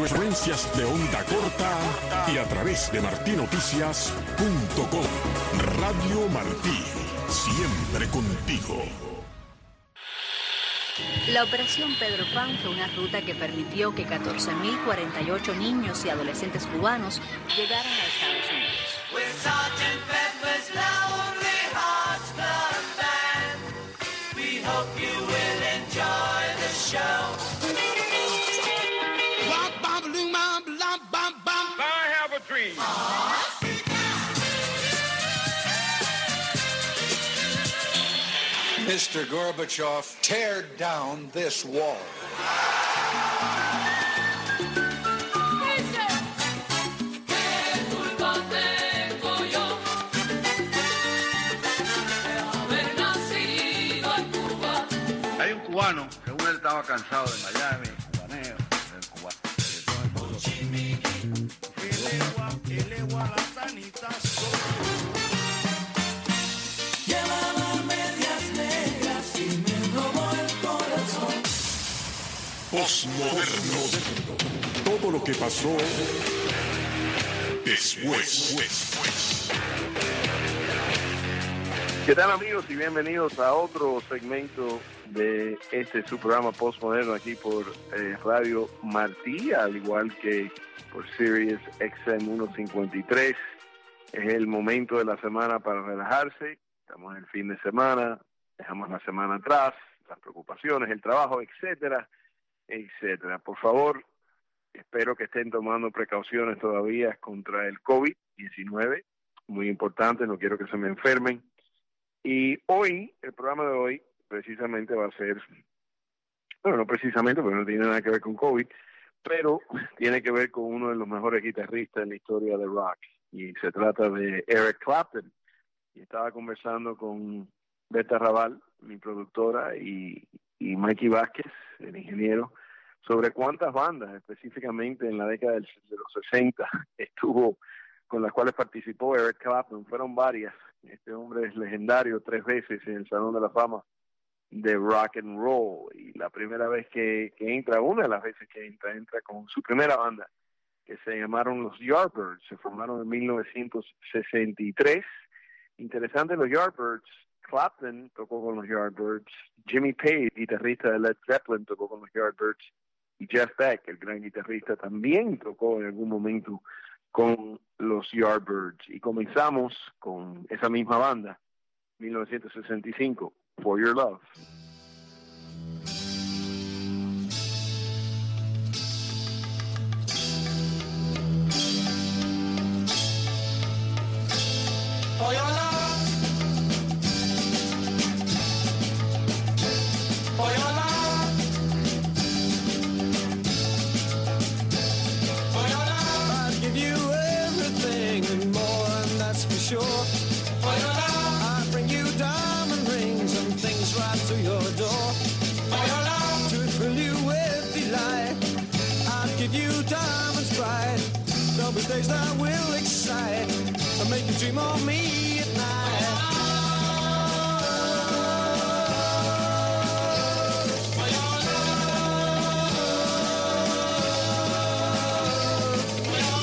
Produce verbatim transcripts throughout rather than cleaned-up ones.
frecuencias de onda corta y a través de martí noticias punto com. Radio Martí, siempre contigo. La Operación Pedro Pan fue una ruta que permitió que catorce mil cuarenta y ocho niños y adolescentes cubanos llegaran a Estados Unidos. mister Gorbachev, tear down this wall. Hay un cubano, según él estaba cansado de Miami, cubaneo, del cubano. Postmoderno. Todo lo que pasó después. ¿Qué tal, amigos? Y bienvenidos a otro segmento de este su programa Postmoderno aquí por eh, Radio Martí, al igual que por Sirius X M ciento cincuenta y tres. Es el momento de la semana para relajarse. Estamos en el fin de semana, dejamos la semana atrás, las preocupaciones, el trabajo, etcétera, etcétera. Por favor, espero que estén tomando precauciones todavía contra el COVID diecinueve. Muy importante, no quiero que se me enfermen. Y hoy, el programa de hoy, precisamente va a ser, bueno, no precisamente, porque no tiene nada que ver con COVID, pero tiene que ver con uno de los mejores guitarristas en la historia de rock. Y se trata de Eric Clapton. Y estaba conversando con Beta Raval, mi productora, y, y Mikey Vázquez, el ingeniero, sobre cuántas bandas, específicamente en la década de los sesenta, estuvo, con las cuales participó Eric Clapton. Fueron varias. Este hombre es legendario tres veces en el Salón de la Fama de Rock and Roll. Y la primera vez que, que entra, una de las veces que entra, entra con su primera banda, que se llamaron los Yardbirds. Se formaron en mil novecientos sesenta y tres. Interesante, los Yardbirds. Clapton tocó con los Yardbirds. Jimmy Page, guitarrista de Led Zeppelin, tocó con los Yardbirds. Y Jeff Beck, el gran guitarrista, también tocó en algún momento con los Yardbirds. Y comenzamos con esa misma banda, mil novecientos sesenta y cinco, For Your Love. For your love, for your love, for your love, I'd give you everything and more, and that's for sure. For your love, I'd bring you diamond rings and things right to your door. For your love, to fill you with delight, I'd give you diamonds bright. There'll be days that will excite and make you dream of me at night. For your love, for your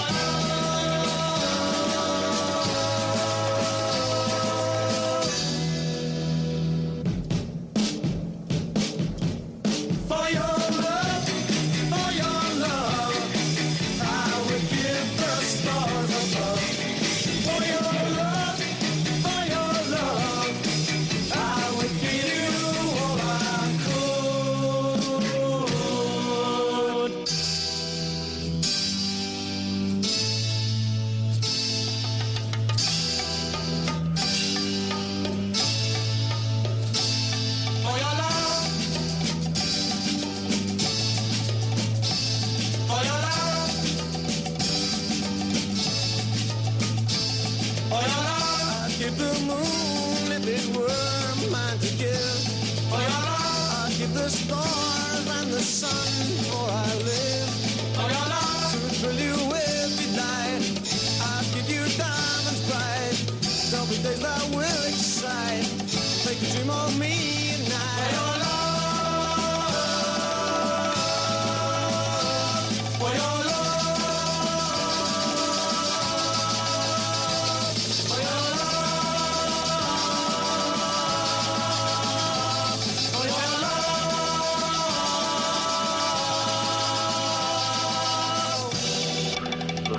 love, for your love, for your love, I would give the stars above. For your love, for your love, I would give you all I could. For your love, for your love, for your love, I'd give the moon if it were mine to give. For your love, I'd give the stars and the sun before I live. For your love, to thrill you with delight, I'd give you diamonds bright. There'll be days that will excite, make you dream of me at night. For your love, for your love.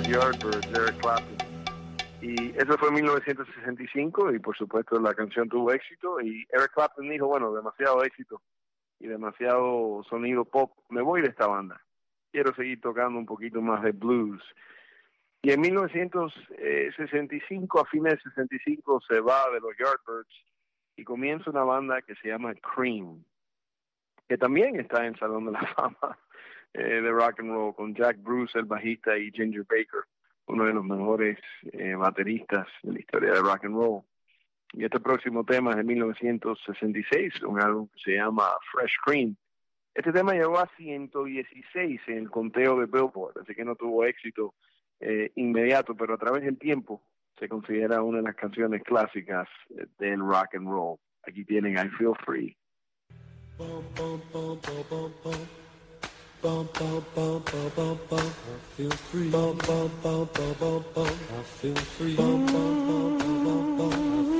los Yardbirds, Eric Clapton. Y eso fue en mil novecientos sesenta y cinco y por supuesto la canción tuvo éxito y Eric Clapton dijo, bueno, demasiado éxito y demasiado sonido pop, me voy de esta banda. Quiero seguir tocando un poquito más de blues. Y en mil novecientos sesenta y cinco, a fines de sesenta y cinco, se va de los Yardbirds y comienza una banda que se llama Cream, que también está en el Salón de la Fama eh, de rock and roll, con Jack Bruce, el bajista, y Ginger Baker, uno de los mejores eh, bateristas de la historia de rock and roll. Y este próximo tema es de mil novecientos sesenta y seis, un álbum que se llama Fresh Cream. Este tema llegó a ciento dieciséis en el conteo de Billboard, así que no tuvo éxito eh, inmediato, pero a través del tiempo se considera una de las canciones clásicas del rock and roll. Aquí tienen I Feel Free. Bum, bum, bum, bum, bum, bum. Bum, bum, bum, bum, bum, bum. I feel free. Bum, bum, bum, bum, bum, bum. I feel free. Bum, bum, bum, bum, bum, bum.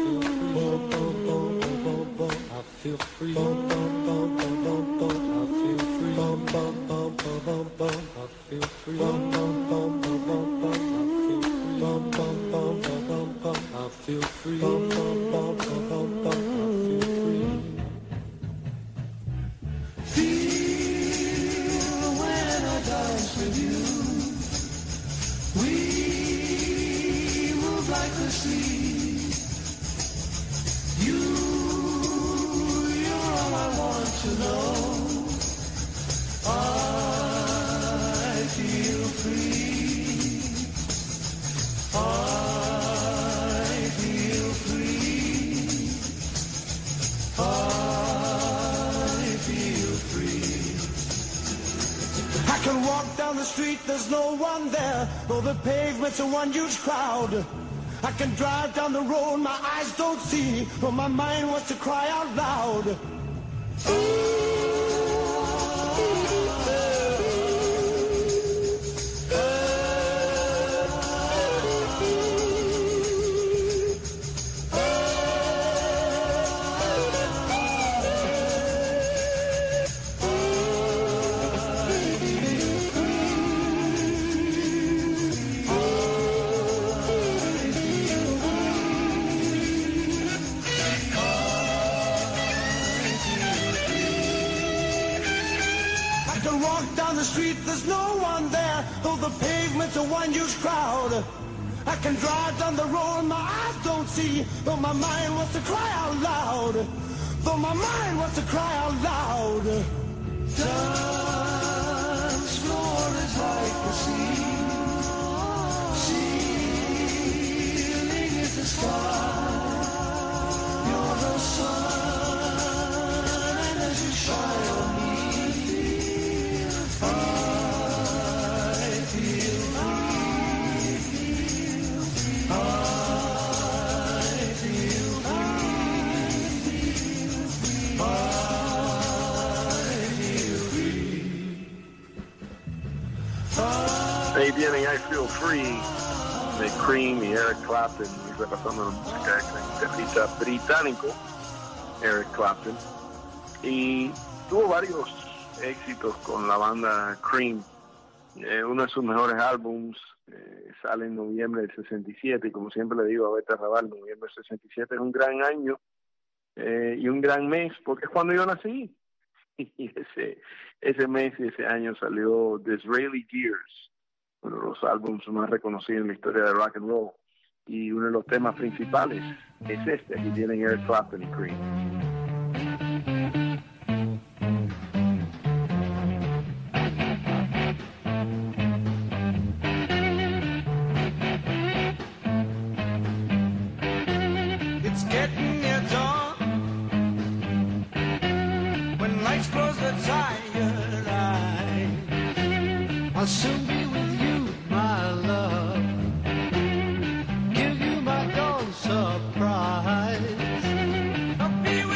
I feel free. Bum, bum, bum, bum, bum. I feel free. Bum, bum, bum, bum, bum, bum. I feel free. Bum, bum, bum, bum, bum, bum. Bum, bum, bum, bum, bum. I feel free. Bum, bum, bum, bum, bum, bum. I feel free. Feel when I dance with you. We move like the sea. You, you're all I want to know. I feel free. I feel free. I feel free. I can walk down the street, there's no one there, though the pavement's a one huge crowd. I can drive down the road, my eyes don't see, but my mind wants to cry out loud. There's no one there, though the pavement's a one huge crowd. I can drive down the road, my eyes don't see, though my mind wants to cry out loud. Though my mind wants to cry out loud. Dance floor is like the sea. Ceiling is the sky. You're the sun, and as you shine on me, Ahí tienen I Feel Free de Cream y Eric Clapton, y repasando la música del guitarrista británico Eric Clapton. Y tuvo varios éxitos con la banda Cream. Eh, uno de sus mejores álbums eh, sale en noviembre del sesenta y siete, y como siempre le digo a Beta Raval, noviembre del sesenta y siete es un gran año eh, y un gran mes, porque es cuando yo nací. Y ese, ese mes y ese año salió Disraeli Gears, uno de los álbumes más reconocidos en la historia de rock and roll, y uno de los temas principales es este. Aquí tienen Eric Clapton y Cream. It's getting near dawn. When lights close the tired eyes, I'll soon be with you, my love. Give you my dawn surprise. I'll be with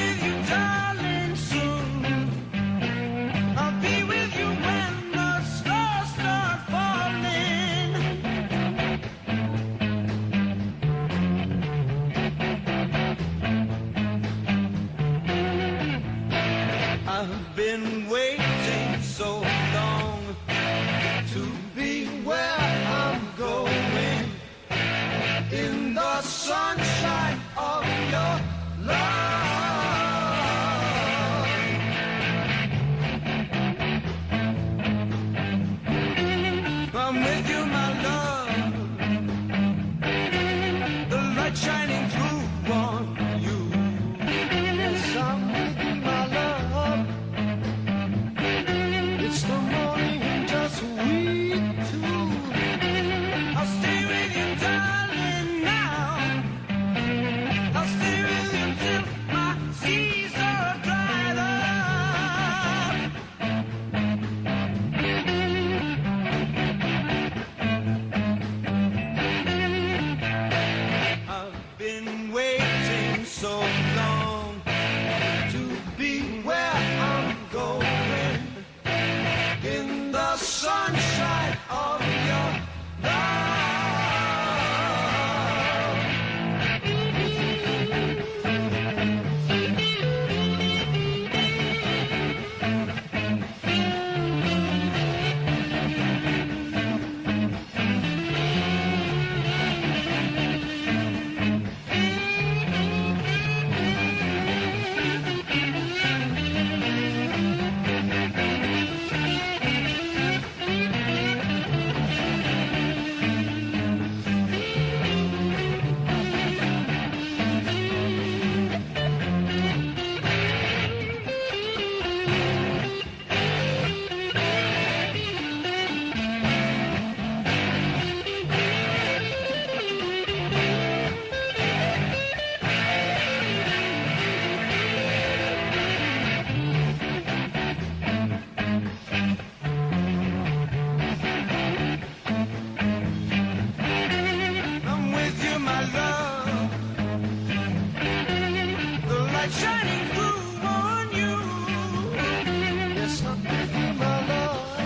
I'm with you, my love. The light shining through on you. Yes, I'm with you, my love. It's the morning and just we two. I'll stay with you, darling, now. I'll stay with you till my seas are dried up. I've been waiting so long to be where I'm going, in the sunshine of your love. I'm with you, my love. The light shining through on you. Yes, I'm with you, my love.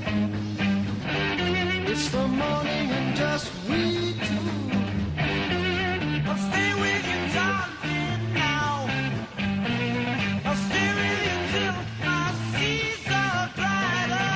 It's the morning and just we two. I'll stay with you, darling, now. I'll stay with you till my seas are dried up.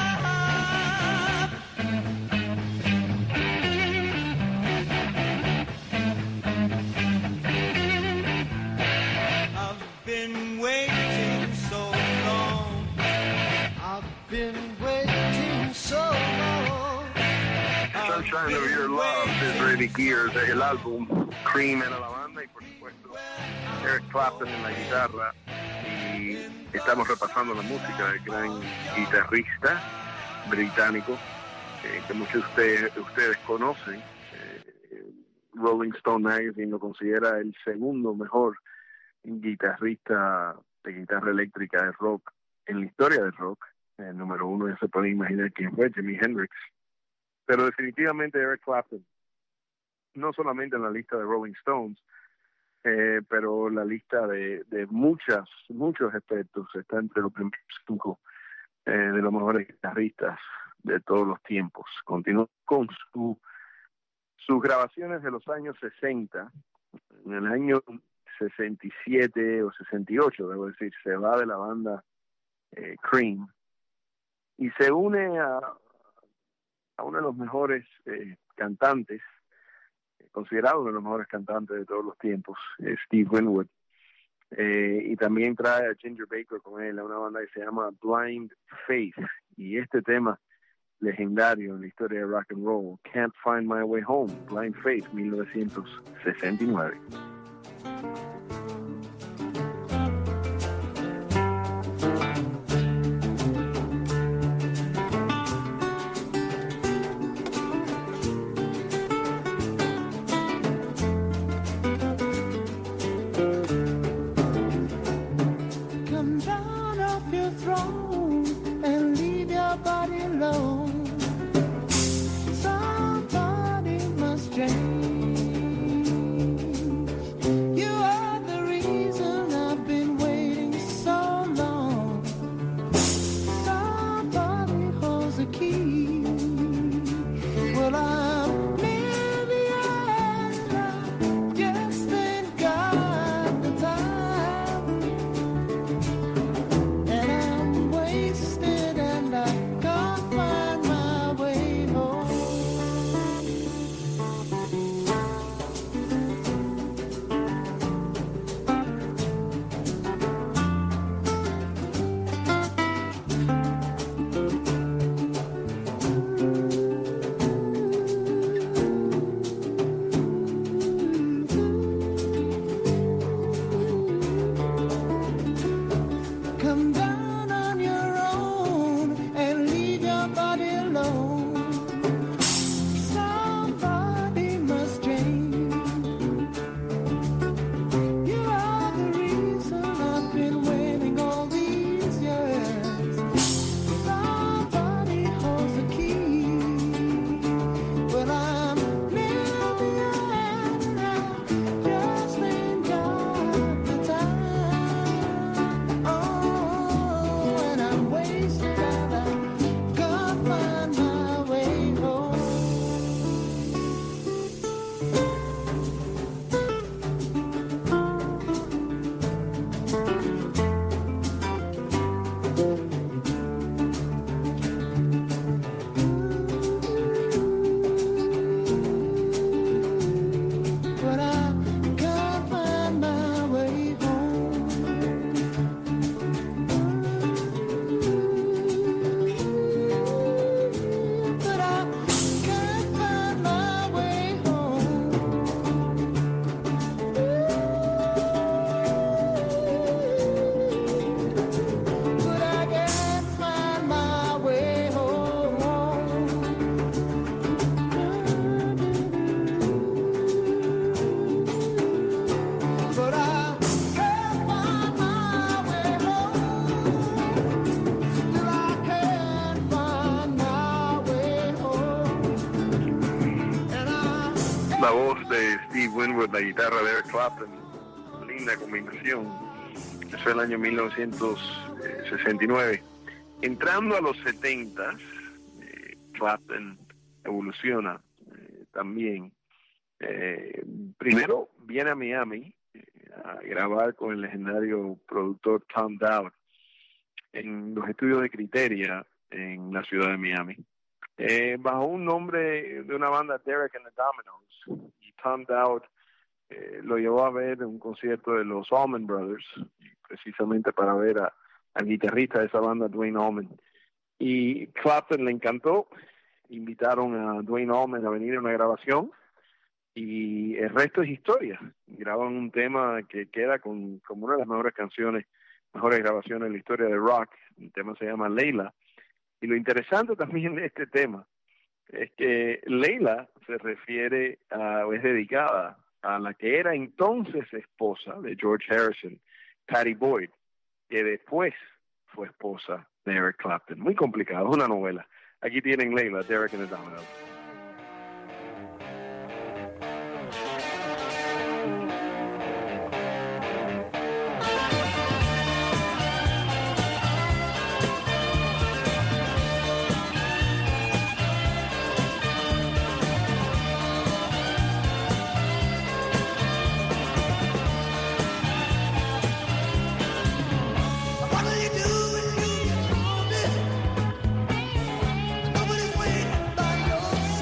I've been waiting so long. I've been waiting so long. Sunshine of Your Love de Freddie Gear, del álbum Cream era la banda y por supuesto Eric Clapton en la guitarra, y estamos repasando la música del gran guitarrista británico eh, que muchos de ustedes, ustedes conocen. eh, Rolling Stone Magazine lo considera el segundo mejor guitarrista de guitarra eléctrica de rock en la historia del rock. El número uno ya se puede imaginar quién fue, Jimi Hendrix. Pero definitivamente Eric Clapton, no solamente en la lista de Rolling Stones, eh, pero la lista de, de muchas, muchos expertos está entre los primeros cinco eh, de los mejores guitarristas de todos los tiempos. Continuó con su, sus grabaciones de los años sesenta. En el año sesenta y siete o sesenta y ocho, debo decir, se va de la banda eh, Cream y se une a a uno de los mejores eh, cantantes, considerado uno de los mejores cantantes de todos los tiempos, eh, Steve Winwood, eh, y también trae a Ginger Baker con él, a una banda que se llama Blind Faith, y este tema legendario en la historia de rock and roll, Can't Find My Way Home, Blind Faith, mil novecientos sesenta y nueve. Come down off your throne and leave your body alone. Somebody must change. La voz de Steve Winwood, la guitarra de Eric Clapton, linda combinación. Eso es el año mil novecientos sesenta y nueve. Entrando a los setenta, eh, Clapton evoluciona eh, también. Eh, primero viene a Miami eh, a grabar con el legendario productor Tom Dowd en los estudios de Criteria en la ciudad de Miami. Eh, bajo un nombre de una banda, Derek and the Dominos, y Tom Dowd eh, lo llevó a ver en un concierto de los Allman Brothers, precisamente para ver a, al guitarrista de esa banda, Duane Allman. Y Clapton le encantó, invitaron a Duane Allman a venir a una grabación, y el resto es historia. Graban un tema que queda con, como una de las mejores canciones, mejores grabaciones en la historia de rock. El tema se llama Leila. Y lo interesante también de este tema es que Leila se refiere a, o es dedicada a la que era entonces esposa de George Harrison, Pattie Boyd, que después fue esposa de Eric Clapton. Muy complicado, es una novela. Aquí tienen Leila, Derek and the Dominos. Nobody's waiting by your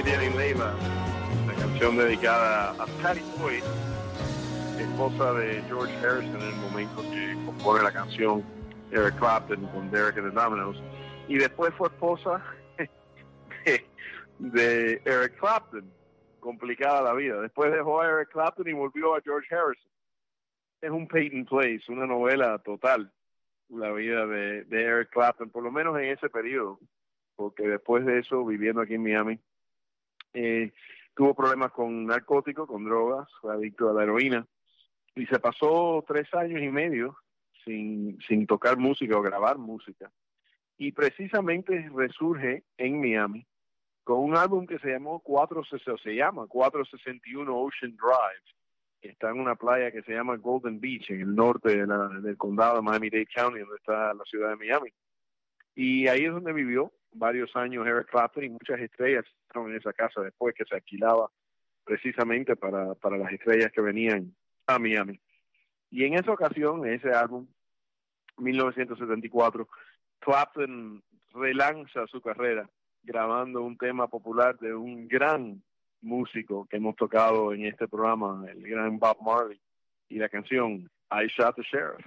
Jenny Leiva, la canción dedicada a Patty Boyd, esposa de George Harrison en el momento que compone la canción Eric Clapton con Derek and the Dominos, y después fue esposa de, de Eric Clapton. Complicada la vida. Después dejó a Eric Clapton y volvió a George Harrison. Es un Peyton Place, una novela total, la vida de, de Eric Clapton, por lo menos en ese periodo, porque después de eso, viviendo aquí en Miami, eh, tuvo problemas con narcóticos, con drogas, fue adicto a la heroína, y se pasó tres años y medio sin, sin tocar música o grabar música. Y precisamente resurge en Miami con un álbum que se llamó cuatro se llama cuatrocientos sesenta y uno Ocean Drive, que está en una playa que se llama Golden Beach, en el norte de la, del condado de Miami-Dade County, donde está la ciudad de Miami. Y ahí es donde vivió varios años Eric Clapton, y muchas estrellas estaban en esa casa después, que se alquilaba precisamente para, para las estrellas que venían a Miami. Y en esa ocasión, en ese álbum, mil novecientos setenta y cuatro, Clapton relanza su carrera grabando un tema popular de un gran músico que hemos tocado en este programa, el gran Bob Marley, y la canción I Shot the Sheriff.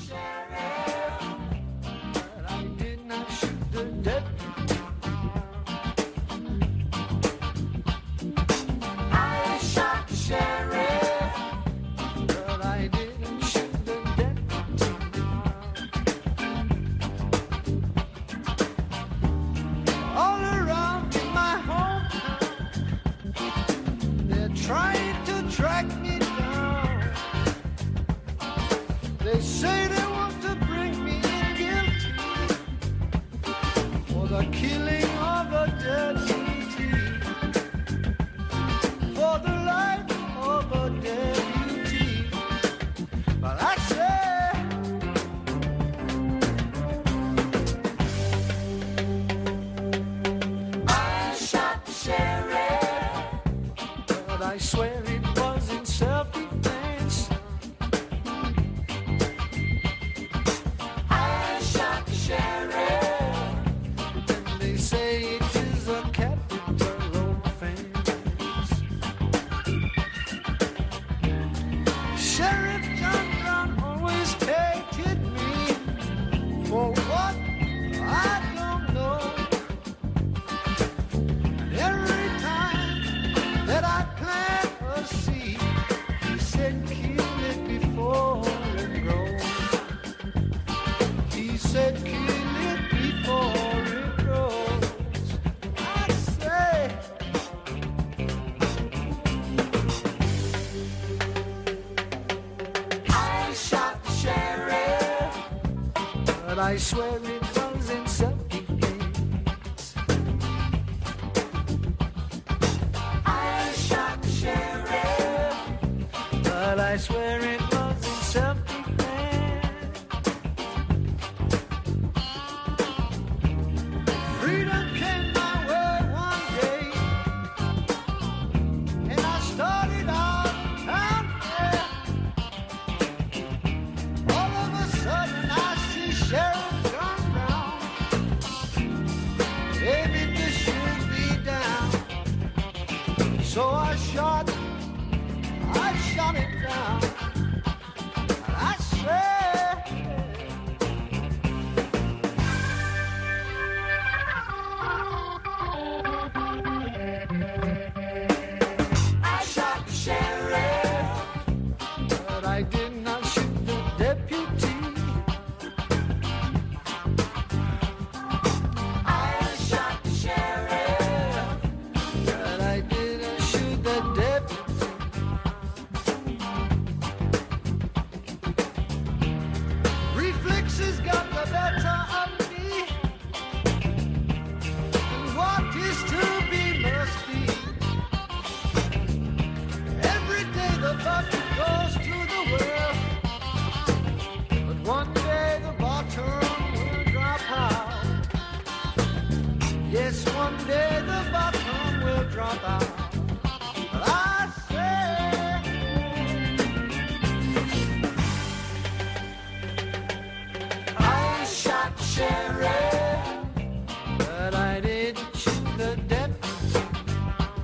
Trying to track me down. They say they want to bring me in guilty for the killing of a deputy, for the life of a deputy. But I say I shot the sheriff. I swear it was in self-defense. I shot the sheriff, and they say it is a capital offense. Sheriff John Brown always hated me for what I don't know. And every time that I plant a seed, he said kill it before it grows. He said kill it before it grows. I say I shot the sheriff, but I swear it was in self-defense. I shot the sheriff, but I swear it was in self-defense. Freedom came my way one day, and I started out town there. All of a sudden I see Sheriff John Brown aiming to shoot me down. So I shot, I shot him down. And I said, I shot the sheriff, but I did not shoot the deputy. I shot the sheriff, but I didn't shoot the deputy. Reflexes got the better of me, and what is to be must be. Every day the bucket goes to the well, but one day the bottom will drop out. Yes, one day the bottom will drop out. But I say I shot the sheriff, but I didn't shoot the deputy.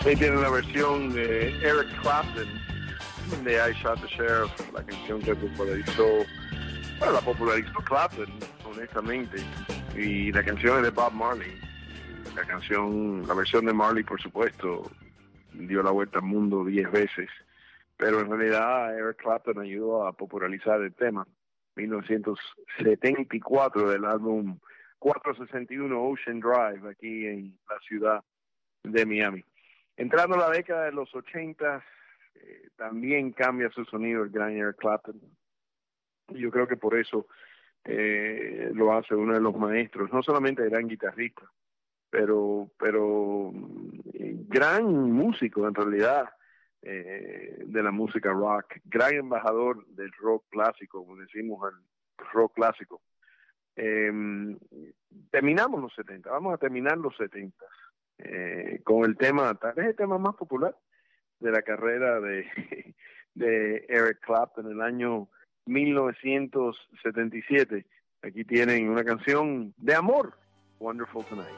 Ahí tiene una versión de Eric Clapton de I Shot the Sheriff, la canción que popularizó, bueno, la popularizó Clapton, honestamente, y la canción es de Bob Marley. La canción, la versión de Marley, por supuesto, dio la vuelta al mundo diez veces, pero en realidad Eric Clapton ayudó a popularizar el tema. mil novecientos setenta y cuatro del álbum cuatrocientos sesenta y uno Ocean Drive, aquí en la ciudad de Miami. Entrando a la década de los ochenta, eh, también cambia su sonido el gran Eric Clapton. Yo creo que por eso eh, lo hace uno de los maestros, no solamente gran guitarrista, pero, pero eh, gran músico en realidad, eh, de la música rock, gran embajador del rock clásico, como decimos, el rock clásico. Eh, terminamos los setenta, vamos a terminar los setenta eh, con el tema, tal vez el tema más popular de la carrera de, de Eric Clapton en el año mil novecientos setenta y siete. Aquí tienen una canción de amor, Wonderful Tonight.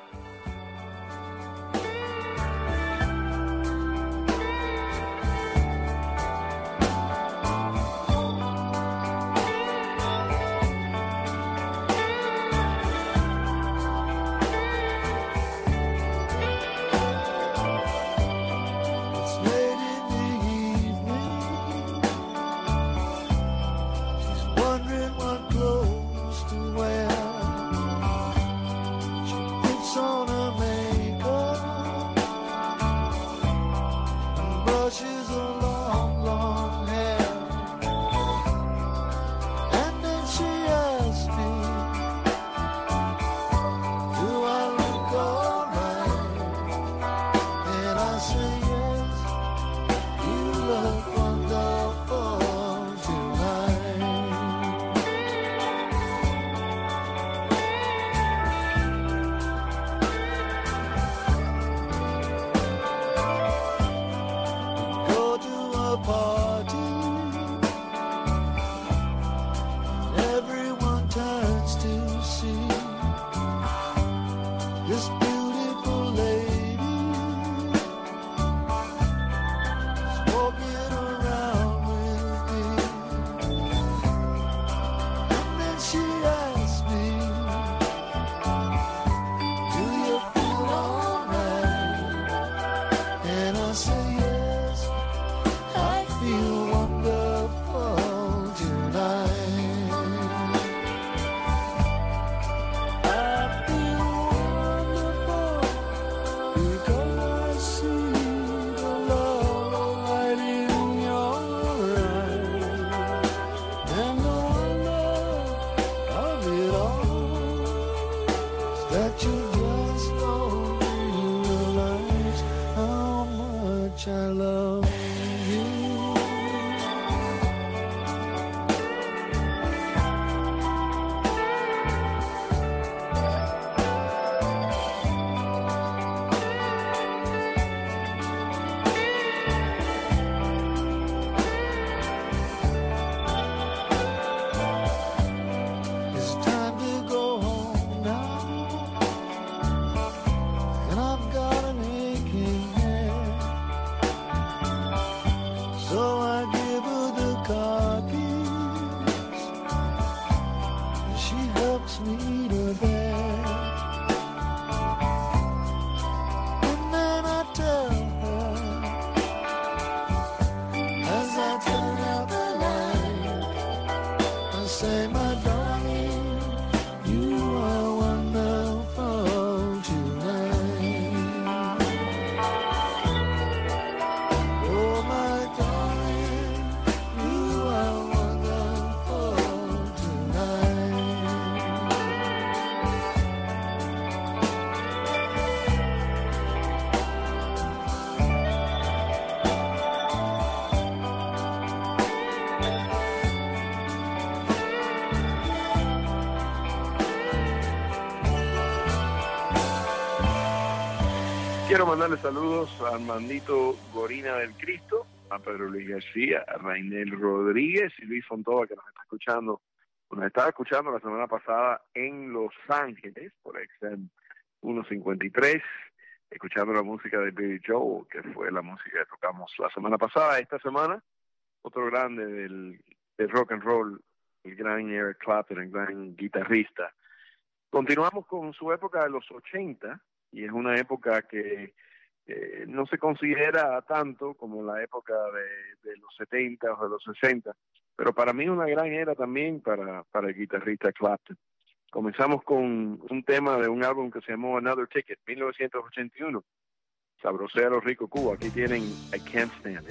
Quiero mandarle saludos a Armandito Gorina del Cristo, a Pedro Luis García, a Rainel Rodríguez y Luis Fontova, que nos está escuchando, nos estaba escuchando la semana pasada en Los Ángeles por X M ciento cincuenta y tres. escuchando la música de Billy Joel, que fue la música que tocamos la semana pasada. Esta semana, otro grande del, del rock and roll, el gran Eric Clapton, el gran guitarrista. Continuamos con su época de los ochenta, y es una época que eh, no se considera tanto como la época de, de los setenta o de los sesenta, pero para mí una gran era también para, para el guitarrista Clapton. Comenzamos con un tema de un álbum que se llamó Another Ticket, mil novecientos ochenta y uno. Sabrosea los Rico Cuba. Aquí tienen I Can't Stand It.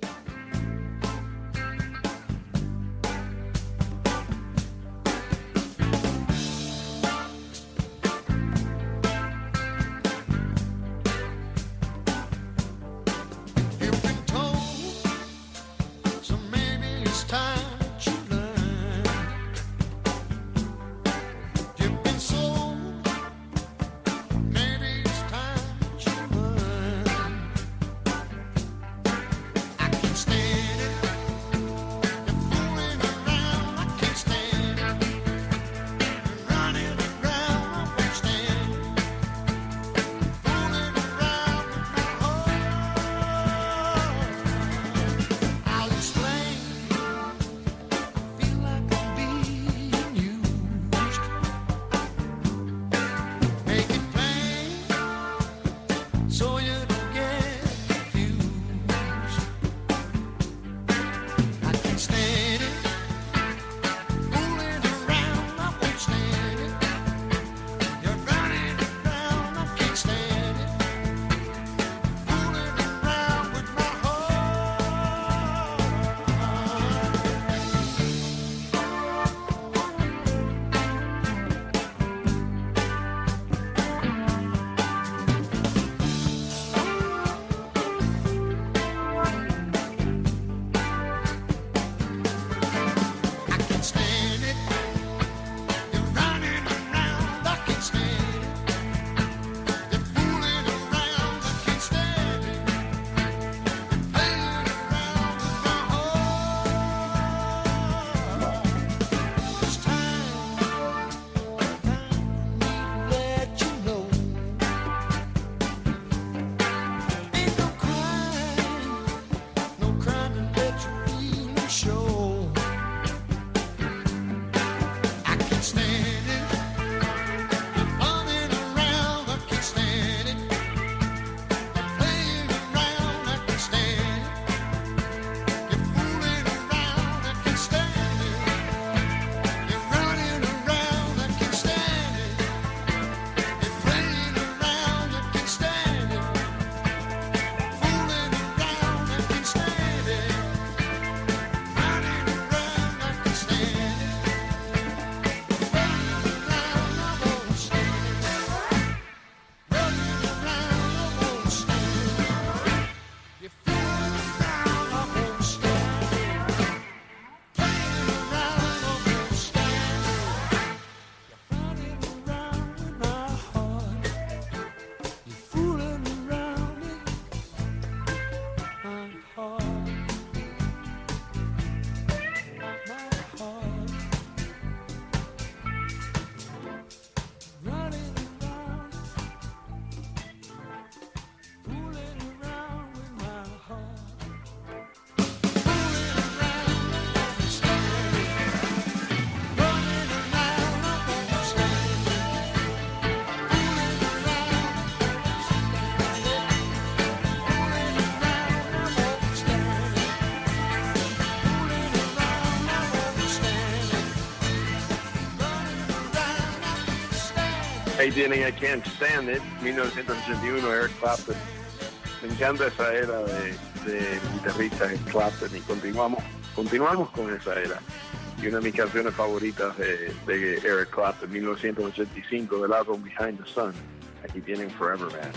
Ahí tienen I Can't Stand It, mil novecientos ochenta y uno, Eric Clapton. Me encanta esa era de, de guitarrista Clapton, y continuamos, continuamos con esa era. Y una de mis canciones favoritas de, de Eric Clapton, mil novecientos ochenta y cinco, del álbum Behind the Sun. Aquí tienen Forever Man.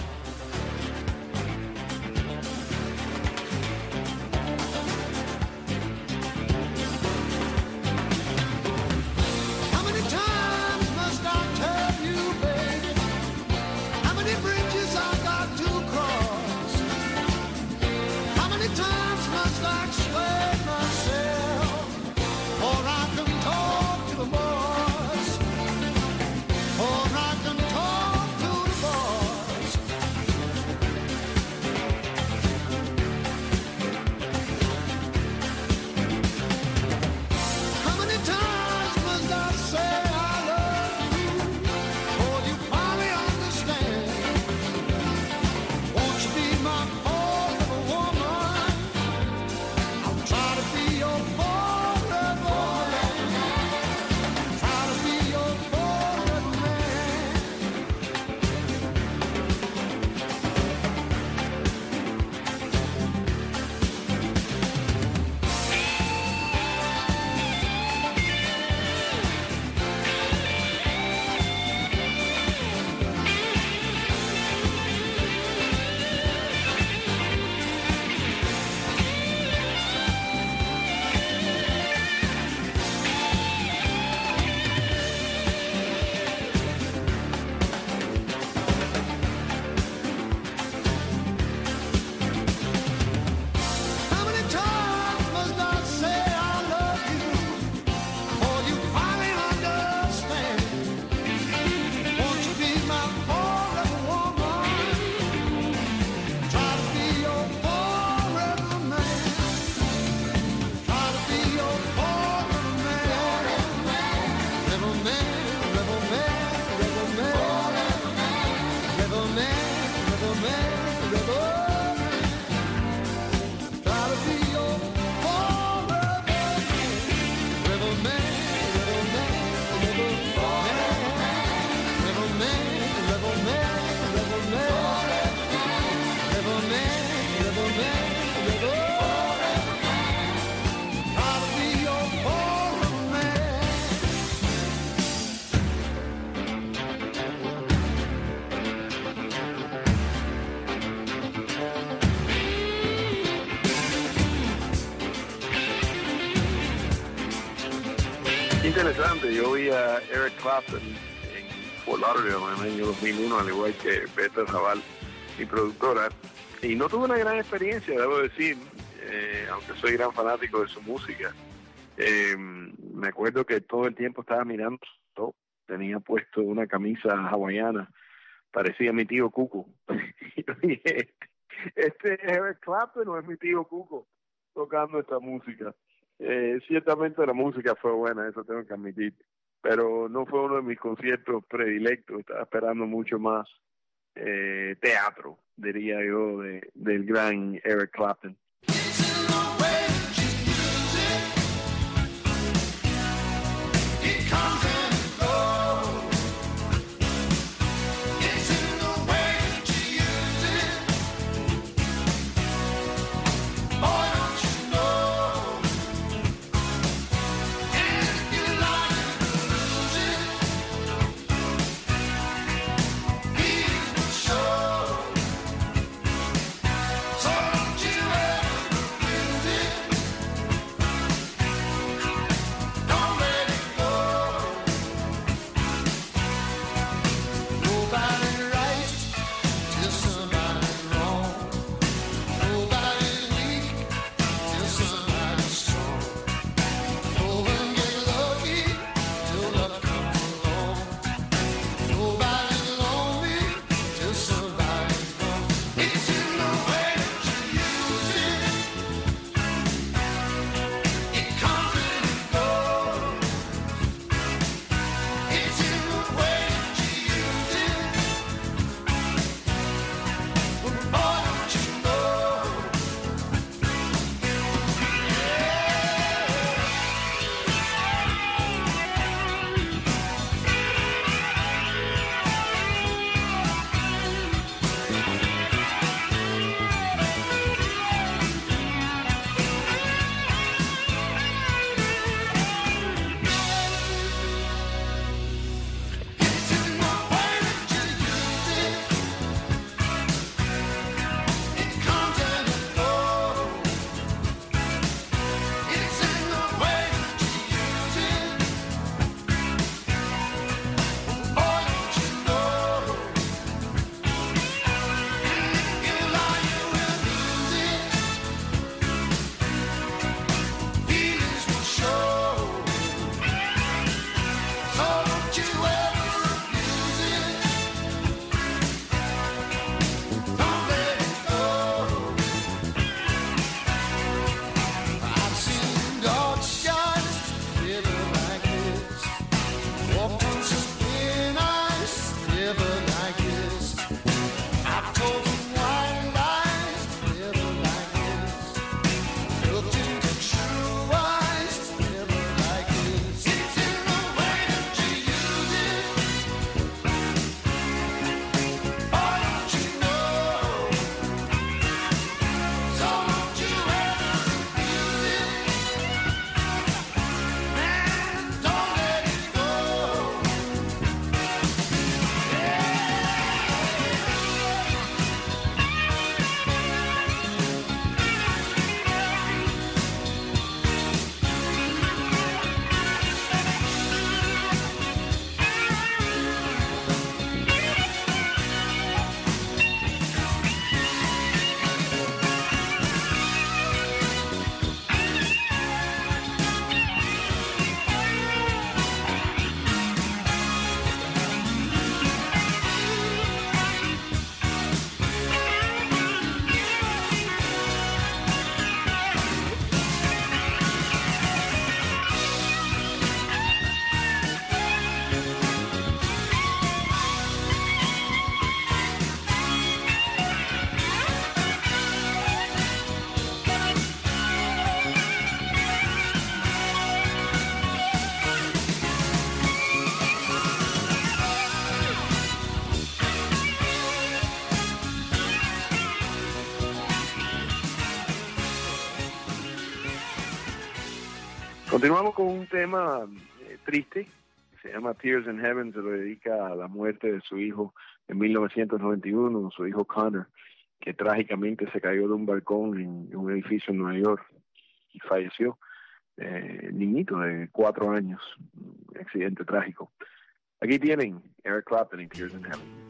interesante. Yo vi a Eric Clapton en Fort Lauderdale en el año dos mil uno, al igual que Beto Raval, mi productora, y no tuve una gran experiencia, debo decir, eh, aunque soy gran fanático de su música. Eh, me acuerdo que todo el tiempo estaba mirando, ¿no? Tenía puesto una camisa hawaiana, parecía mi tío Cuco. Y yo dije, ¿este es Eric Clapton o es mi tío Cuco tocando esta música? Eh, ciertamente la música fue buena, eso tengo que admitir, pero no fue uno de mis conciertos predilectos. Estaba esperando mucho más eh, teatro, diría yo, de, del gran Eric Clapton. Continuamos con un tema eh, triste, se llama Tears in Heaven, se lo dedica a la muerte de su hijo en mil novecientos noventa y uno, su hijo Connor, que trágicamente se cayó de un balcón en, en un edificio en Nueva York y falleció. eh, niñito de cuatro años, un accidente trágico. Aquí tienen Eric Clapton y Tears in Heaven.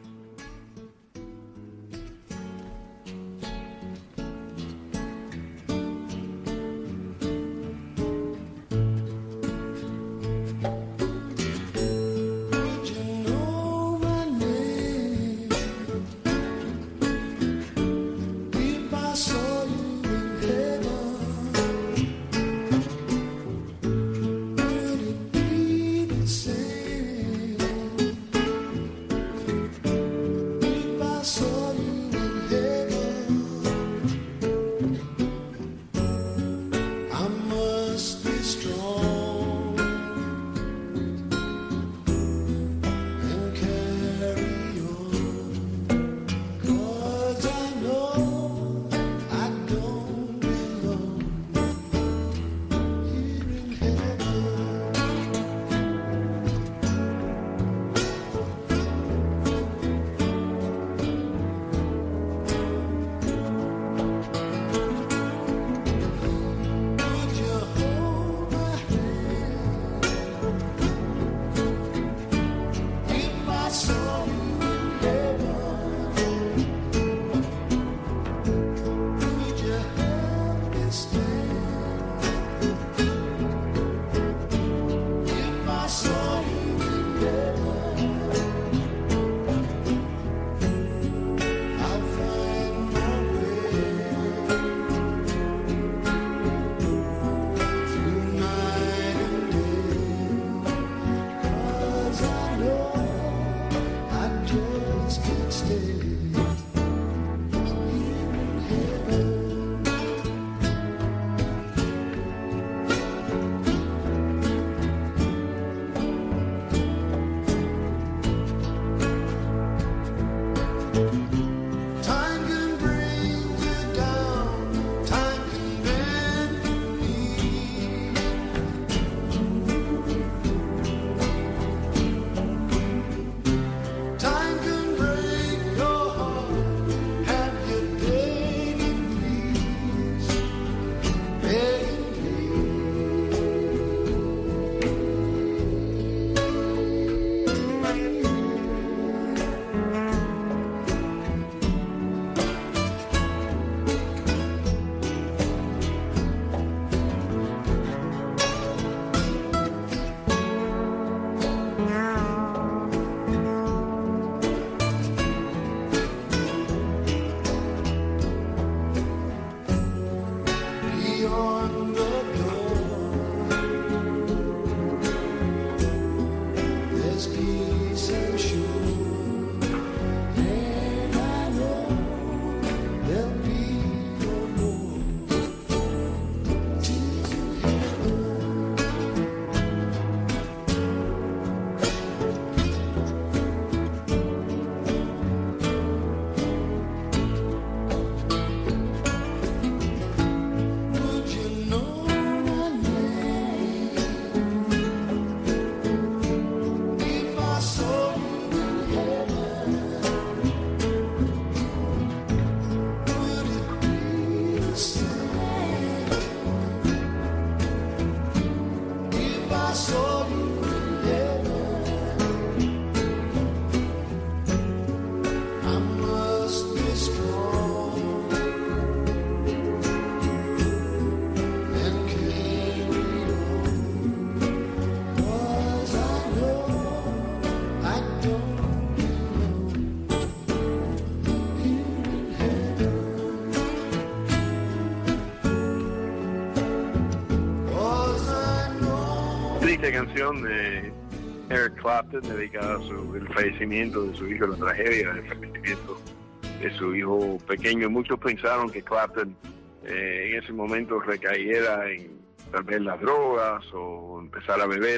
Canción de Eric Clapton dedicada a su, el fallecimiento de su hijo, la tragedia del fallecimiento de su hijo pequeño. Muchos pensaron que Clapton eh, en ese momento recayera en tal vez las drogas o empezar a beber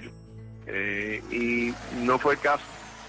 eh, y no fue el caso.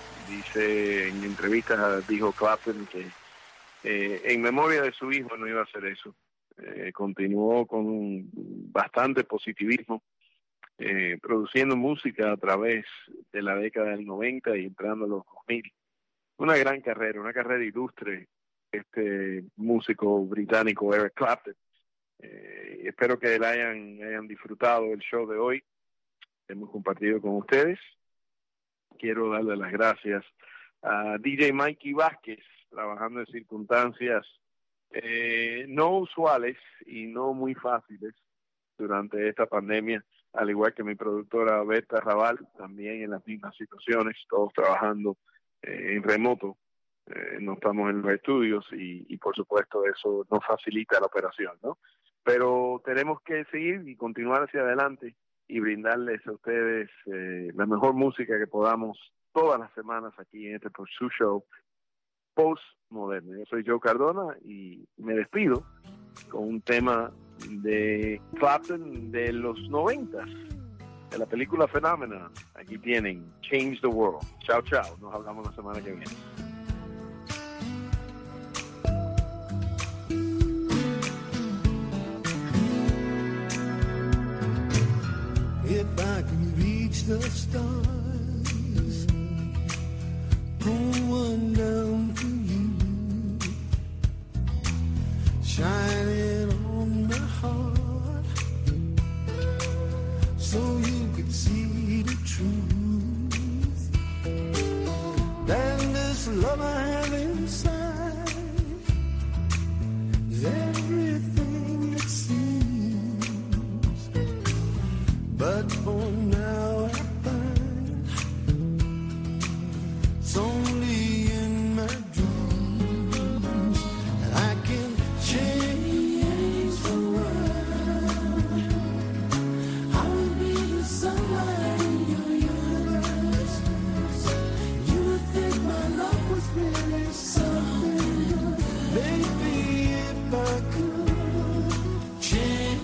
Dice en entrevistas, dijo Clapton que eh, en memoria de su hijo no iba a hacer eso. Eh, continuó con un bastante positivismo, Eh, produciendo música a través de la década del noventa y entrando a los dos mil. Una gran carrera, una carrera ilustre, este músico británico Eric Clapton. Eh, espero que la hayan, hayan disfrutado el show de hoy. Hemos compartido con ustedes. Quiero darle las gracias a D J Mikey Vázquez, trabajando en circunstancias eh, no usuales y no muy fáciles durante esta pandemia, al igual que mi productora Berta Raval, también en las mismas situaciones, todos trabajando eh, en remoto. Eh, no estamos en los estudios y, y por supuesto eso nos facilita la operación, ¿no? Pero tenemos que seguir y continuar hacia adelante y brindarles a ustedes eh, la mejor música que podamos todas las semanas aquí en este su show Postmoderno. Yo soy Joe Cardona y me despido con un tema de Clapton de los noventas, de la película Phenomena. Aquí tienen Change the World. Chao, chao. Nos hablamos la semana que viene. If I can reach the stars, pull one down for you, shining on my heart, so you could see the truth. That this love I have inside is everything it seems. But for now I find it's only in my dreams that I can change the world. I will be the sunlight in your universe. You would think my love was really something. Maybe if I could change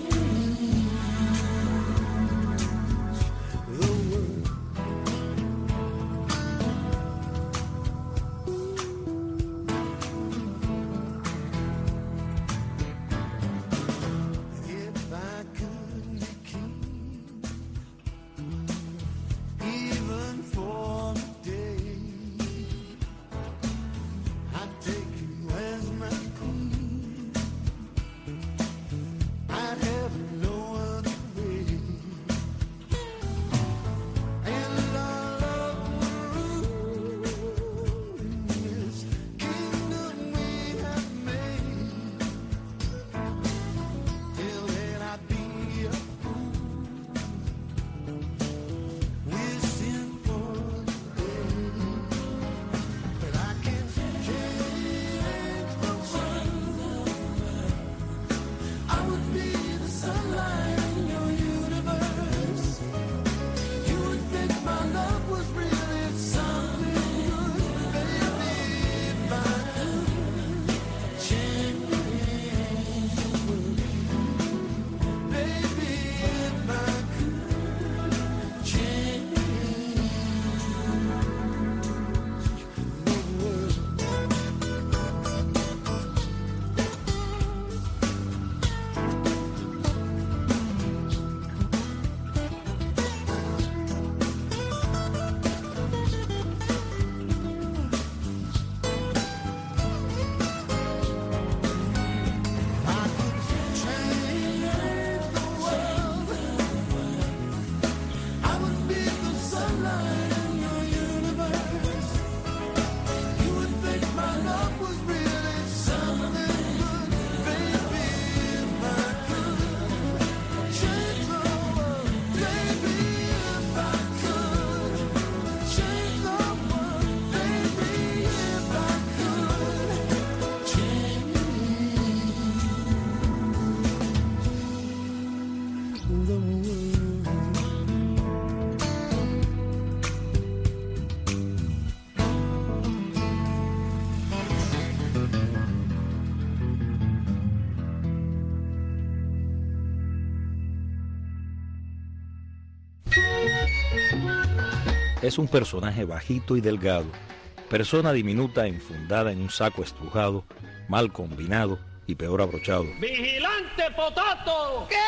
Es un personaje bajito y delgado, persona diminuta enfundada en un saco estrujado, mal combinado y peor abrochado. ¡Vigilante Potato! ¿Qué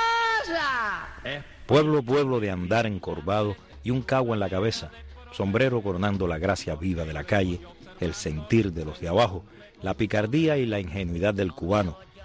pasa? Eh. Pueblo, pueblo de andar encorvado y un cagua en la cabeza, sombrero coronando la gracia viva de la calle, el sentir de los de abajo, la picardía y la ingenuidad del cubano,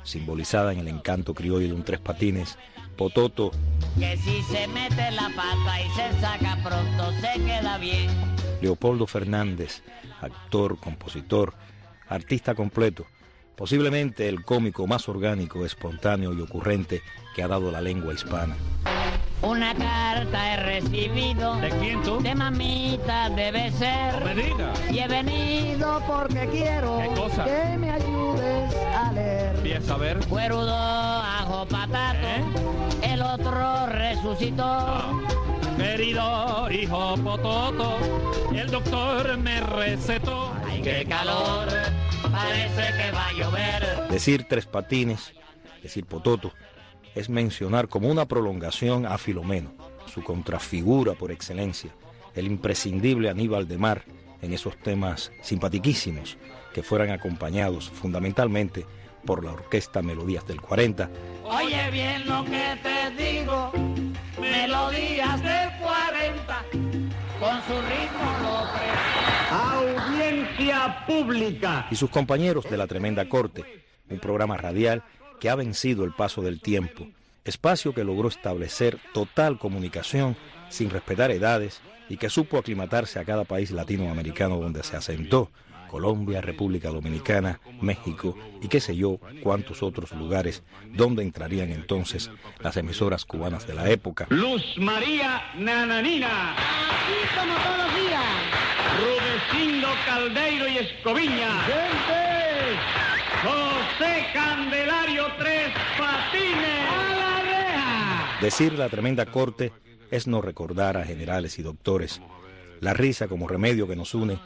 simbolizada en el encanto criollo de un tres patines, Pototo. Que si se mete la pata y se saca pronto se queda bien. Leopoldo Fernández, actor, compositor, artista completo, posiblemente el cómico más orgánico, espontáneo y ocurrente que ha dado la lengua hispana. Una carta he recibido. ¿De quién tú? De mamita debe ser. No me digas. Y he venido porque quiero ¿Qué cosa? que me ayudes a leer. Empieza a ver. Cuerudo, ajo, patato. ¿Eh? El otro resucitó. Ah. Querido hijo Pototo, el doctor me recetó. Ay, qué calor, parece que va a llover. Decir tres patines, decir Pototo, es mencionar como una prolongación a Filomeno, su contrafigura por excelencia, el imprescindible Aníbal de Mar en esos temas simpatiquísimos que fueran acompañados fundamentalmente por la orquesta Melodías del cuarenta. Oye bien lo que te digo, Melodías del cuarenta, con su ritmo lo pre... Audiencia pública. Y sus compañeros de La Tremenda Corte, un programa radial que ha vencido el paso del tiempo, espacio que logró establecer total comunicación sin respetar edades y que supo aclimatarse a cada país latinoamericano donde se asentó, Colombia, República Dominicana, México y qué sé yo cuántos otros lugares donde entrarían entonces las emisoras cubanas de la época. Luz María Nananina. Así como todos los días. Rudecindo Caldeiro y Escoviña. ¡Gente! José Candelario Tres Patines. ¡A la reja! Decir La Tremenda Corte es no recordar a generales y doctores. La risa como remedio que nos une